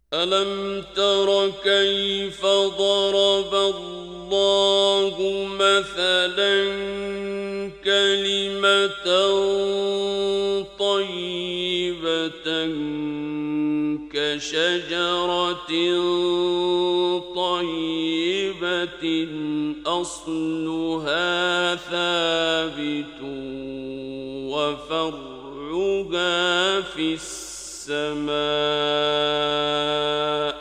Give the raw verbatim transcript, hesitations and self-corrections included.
ألم تر كيف ضرب الله مثلا كلمة طيبة كشجرة طيبة أصلها ثابت وفرعها في السماء